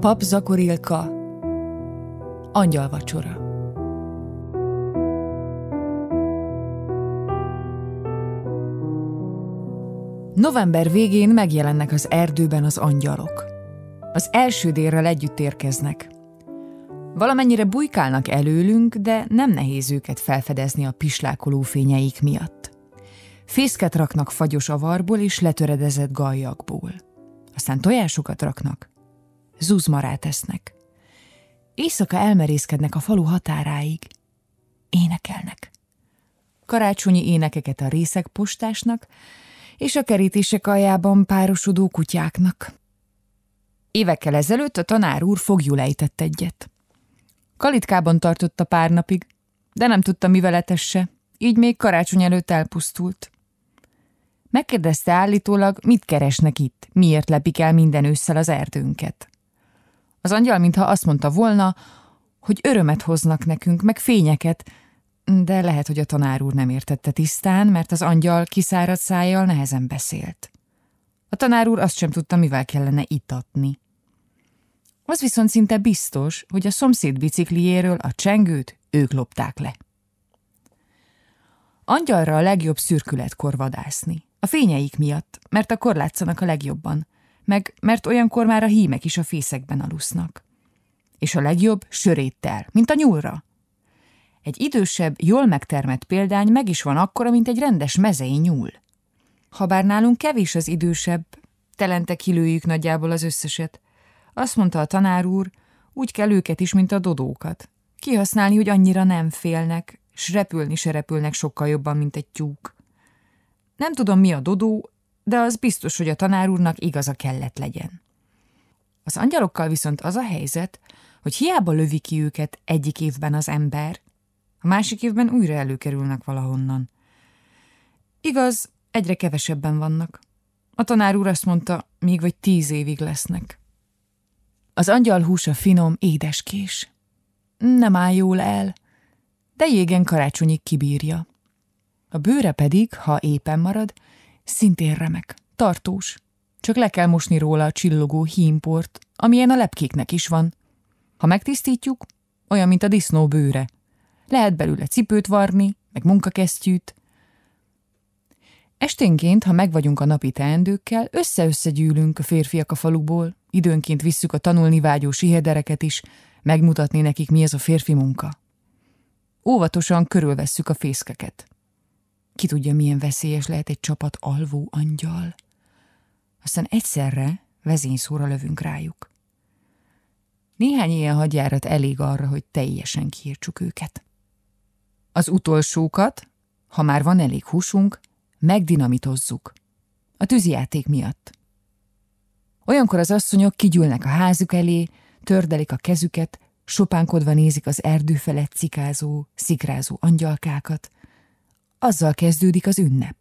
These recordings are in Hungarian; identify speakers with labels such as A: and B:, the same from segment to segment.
A: Pap Zakorilka, Angyalvacsora. November végén megjelennek az erdőben az angyalok. Az első délrel együtt érkeznek. Valamennyire bujkálnak előlünk, de nem nehéz őket felfedezni a pislákoló fényeik miatt. Fészket raknak fagyos avarból és letöredezett gallyakból. Aztán tojásokat raknak, zuzmarát esznek. Éjszaka elmerészkednek a falu határáig. Énekelnek. Karácsonyi énekeket a részegpostásnak és a kerítések aljában párosodó kutyáknak. Évekkel ezelőtt a tanár úr foglyul ejtett egyet. Kalitkában tartotta pár napig, de nem tudta, mivel etesse, így még karácsony előtt elpusztult. Megkérdezte állítólag, mit keresnek itt, miért lepik el minden ősszel az erdőnket. Az angyal mintha azt mondta volna, hogy örömet hoznak nekünk, meg fényeket, de lehet, hogy a tanár úr nem értette tisztán, mert az angyal kiszáradt szájjal nehezen beszélt. A tanár úr azt sem tudta, mivel kellene itatni. Az viszont szinte biztos, hogy a szomszéd bicikliéről a csengőt ők lopták le. Angyalra a legjobb szürkületkor vadászni. A fényeik miatt, mert akkor látszanak a legjobban, meg mert olyankor már a hímek is a fészekben alusznak. És a legjobb söréttel, mint a nyúlra. Egy idősebb, jól megtermett példány meg is van akkora, mint egy rendes mezei nyúl. Habár nálunk kevés az idősebb, telente kilőjük nagyjából az összeset. Azt mondta a tanár úr, úgy kell őket is, mint a dodókat. Kihasználni, hogy annyira nem félnek, s repülni se repülnek sokkal jobban, mint egy tyúk. Nem tudom, mi a dodó, de az biztos, hogy a tanár úrnak igaza kellett legyen. Az angyalokkal viszont az a helyzet, hogy hiába lövi ki őket egyik évben az ember, a másik évben újra előkerülnek valahonnan. Igaz, egyre kevesebben vannak. A tanár úr azt mondta, még vagy 10 évig lesznek. Az angyal húsa finom, édeskés. Nem áll jól el, de jégen karácsonyig kibírja. A bőre pedig, ha éppen marad, szintén remek, tartós. Csak le kell mosni róla a csillogó hímport, amilyen a lepkéknek is van. Ha megtisztítjuk, olyan, mint a disznó bőre. Lehet belőle cipőt varni, meg munkakesztyűt. Esténként, ha megvagyunk a napi teendőkkel, össze-összegyűlünk a férfiak a faluból, időnként visszük a tanulni vágyó sihedereket is, megmutatni nekik, mi ez a férfi munka. Óvatosan körülvesszük a fészkeket. Ki tudja, milyen veszélyes lehet egy csapat alvó angyal. Aztán egyszerre vezényszóra lövünk rájuk. Néhány ilyen hadjárat elég arra, hogy teljesen kiírtsuk őket. Az utolsókat, ha már van elég húsunk, megdinamitozzuk. A tűzijáték miatt. Olyankor az asszonyok kigyűlnek a házuk elé, tördelik a kezüket, sopánkodva nézik az erdő felett cikázó, szikrázó angyalkákat. Azzal kezdődik az ünnep.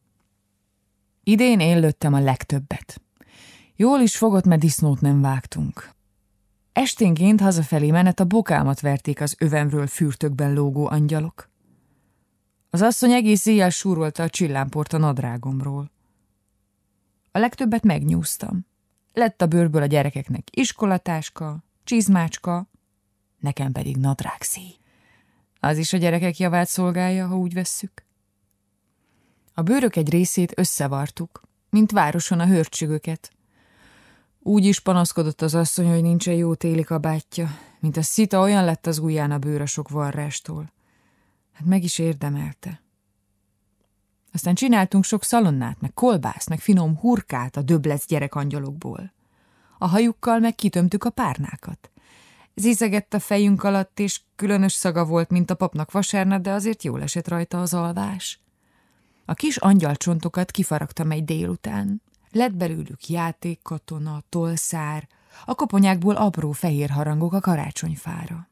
A: Idén én lőttem a legtöbbet. Jól is fogott, mert disznót nem vágtunk. Esténként hazafelé menet a bokámat verték az övemről fürtökben lógó angyalok. Az asszony egész éjjel súrolta a csillámport a nadrágomról. A legtöbbet megnyúztam. Lett a bőrből a gyerekeknek iskolatáska, csizmácska, nekem pedig nadrágszíj. Az is a gyerekek javát szolgálja, ha úgy vesszük. A bőrök egy részét összevartuk, mint városon a hörcsögöket. Úgy is panaszkodott az asszony, hogy nincsen jó téli kabátja, mint a szita, olyan lett az ujján a bőr a sok varrástól. Hát meg is érdemelte. Aztán csináltunk sok szalonnát, meg kolbászt, meg finom hurkát a döblec gyerekangyalokból. A hajukkal meg kitömtük a párnákat. Zizegett a fejünk alatt, és különös szaga volt, mint a papnak vasárnap, de azért jól esett rajta az alvás. A kis angyalcsontokat kifaragtam egy délután. Lett belőlük játékkatona, tolszár, a koponyákból apró fehér harangok a karácsonyfára.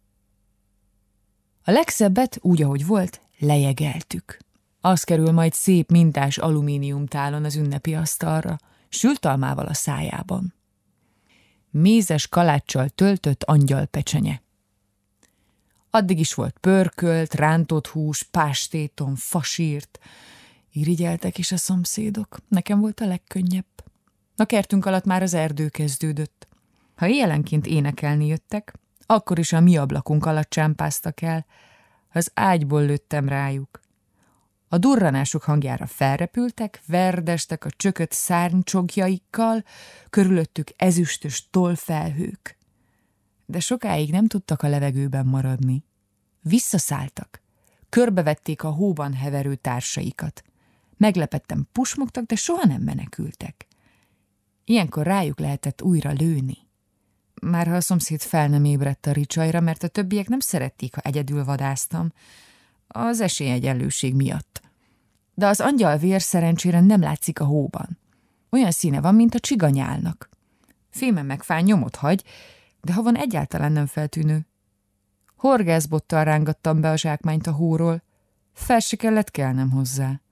A: A legszebbet, úgy ahogy volt, lejegeltük. Az kerül majd szép mintás alumíniumtálon az ünnepi asztalra, sültalmával a szájában. Mézes kaláccsal töltött angyalpecsenye. Addig is volt pörkölt, rántott hús, pástéton, fasírt. Irigyeltek is a szomszédok, nekem volt a legkönnyebb. A kertünk alatt már az erdő kezdődött. Ha éjjelenként énekelni jöttek, akkor is a mi ablakunk alatt csámpáztak el, az ágyból lőttem rájuk. A durranásuk hangjára felrepültek, verdestek a csökött szárnycsogjaikkal, körülöttük ezüstös tollfelhők. De sokáig nem tudtak a levegőben maradni. Visszaszálltak, körbevették a hóban heverő társaikat. Meglepetten pusmogtak, de soha nem menekültek. Ilyenkor rájuk lehetett újra lőni. Már ha a szomszéd fel nem ébredt a ricsajra, mert a többiek nem szerették, ha egyedül vadásztam, az esélyegyenlőség miatt. De az angyalvér szerencsére nem látszik a hóban. Olyan színe van, mint a csiganyálnak. Fémen megfáj, nyomot hagy, de ha van egyáltalán nem feltűnő. Horgászbottal rángattam be a zsákmányt a hóról, fel se kellett kelnem hozzá.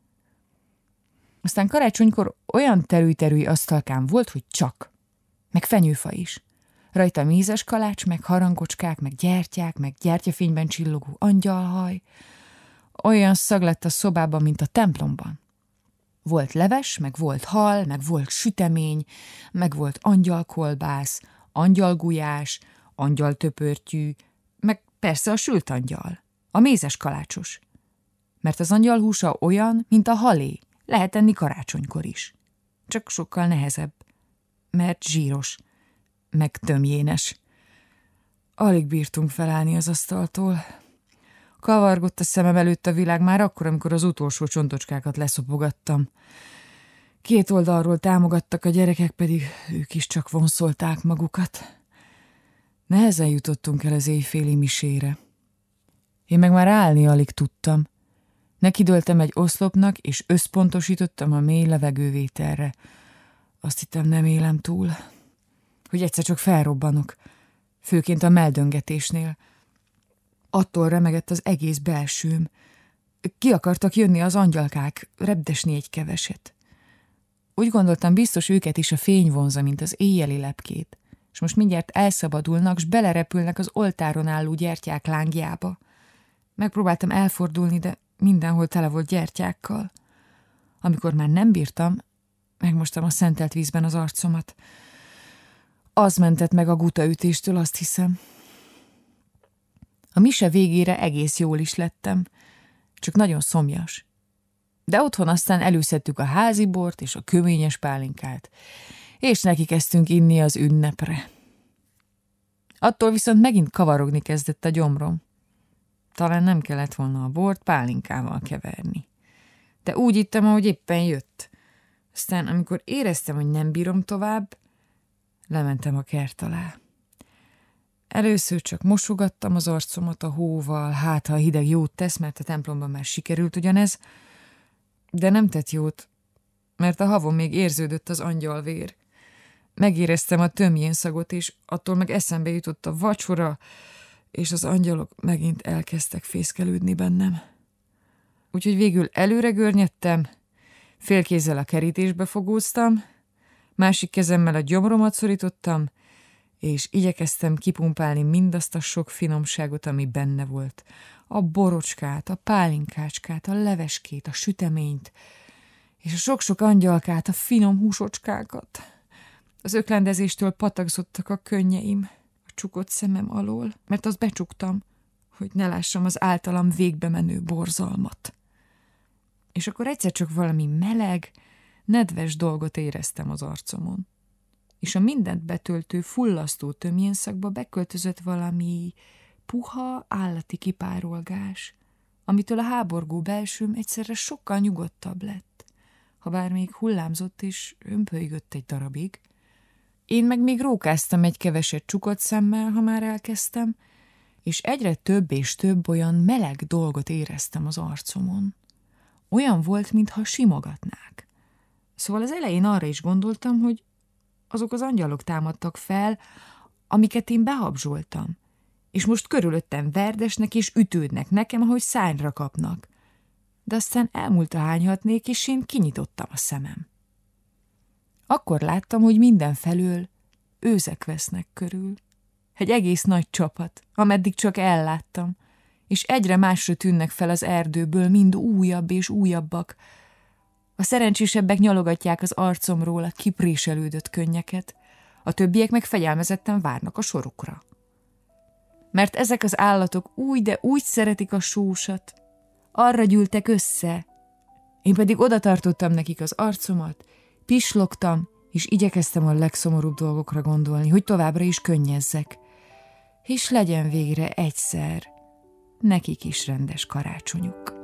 A: Aztán karácsonykor olyan terüly-terüly asztalkám volt, hogy csak. Meg fenyőfa is. Rajta mézes kalács, meg harangocskák, meg gyertyák, meg gyertyafényben csillogó angyalhaj. Olyan szag lett a szobában, mint a templomban. Volt leves, meg volt hal, meg volt sütemény, meg volt angyalkolbász, angyalgulyás, angyaltöpörtyű, meg persze a sült angyal, a mézes kalácsos. Mert az angyal húsa olyan, mint a halé, lehet enni karácsonykor is. Csak sokkal nehezebb, mert zsíros, meg tömjénes. Alig bírtunk felállni az asztaltól. Kavargott a szemem előtt a világ már akkor, amikor az utolsó csontocskákat leszopogattam. Két oldalról támogattak a gyerekek, pedig ők is csak vonszolták magukat. Nehezen jutottunk el az éjféli misére. Én meg már állni alig tudtam. Nekidőltem egy oszlopnak, és összpontosítottam a mély levegővételre. Azt hittem, nem élem túl, hogy egyszer csak felrobbanok, főként a meldöngetésnél. Attól remegett az egész belsőm. Ki akartak jönni az angyalkák, repdesni egy keveset. Úgy gondoltam, biztos őket is a fény vonza, mint az éjjeli lepkét, és most mindjárt elszabadulnak, s belerepülnek az oltáron álló gyertyák lángjába. Megpróbáltam elfordulni, de mindenhol tele volt gyertyákkal. Amikor már nem bírtam, megmostam a szentelt vízben az arcomat. Az mentett meg a gutaütéstől, azt hiszem. A mise végére egész jól is lettem, csak nagyon szomjas. De otthon aztán előszedtük a házi bort és a köményes pálinkát, és neki kezdtünk inni az ünnepre. Attól viszont megint kavarogni kezdett a gyomrom. Talán nem kellett volna a bort pálinkával keverni. De úgy ittam, ahogy éppen jött. Aztán, amikor éreztem, hogy nem bírom tovább, lementem a kert alá. Először csak mosogattam az arcomat a hóval, hát ha a hideg jót tesz, mert a templomban már sikerült ugyanez, de nem tett jót, mert a havon még érződött az angyalvér. Megéreztem a tömjén szagot, és attól meg eszembe jutott a vacsora, és az angyalok megint elkezdtek fészkelődni bennem. Úgyhogy végül előre görnyedtem, félkézzel a kerítésbe fogóztam, másik kezemmel a gyomromat szorítottam, és igyekeztem kipumpálni mindazt a sok finomságot, ami benne volt. A borocskát, a pálinkácskát, a leveskét, a süteményt, és a sok-sok angyalkát, a finom húsocskákat. Az öklendezéstől patakzottak a könnyeim a csukott szemem alól, mert azt becsuktam, hogy ne lássam az általam végbe menő borzalmat. És akkor egyszer csak valami meleg, nedves dolgot éreztem az arcomon. És a mindent betöltő, fullasztó tömjénszakba beköltözött valami puha, állati kipárolgás, amitől a háborgó belsőm egyszerre sokkal nyugodtabb lett, ha bár még hullámzott és hömpölygött egy darabig. Én meg még rókáztam egy keveset csukott szemmel, ha már elkezdtem, és egyre több és több olyan meleg dolgot éreztem az arcomon. Olyan volt, mintha simogatnák. Szóval az elején arra is gondoltam, hogy azok az angyalok támadtak fel, amiket én behabzsoltam, és most körülöttem verdesnek és ütődnek nekem, ahogy szárnyra kapnak. De aztán elmúlt a hányhatnék, és én kinyitottam a szemem. Akkor láttam, hogy mindenfelől őzek vesznek körül. Egy egész nagy csapat, ameddig csak elláttam, és egyre másra tűnnek fel az erdőből, mind újabb és újabbak. A szerencsésebbek nyalogatják az arcomról a kipréselődött könnyeket, a többiek meg fegyelmezetten várnak a sorukra. Mert ezek az állatok de úgy szeretik a sósat. Arra gyűltek össze. Én pedig oda tartottam nekik az arcomat, pislogtam, és igyekeztem a legszomorúbb dolgokra gondolni, hogy továbbra is könnyezzek. És legyen végre egyszer nekik is rendes karácsonyuk.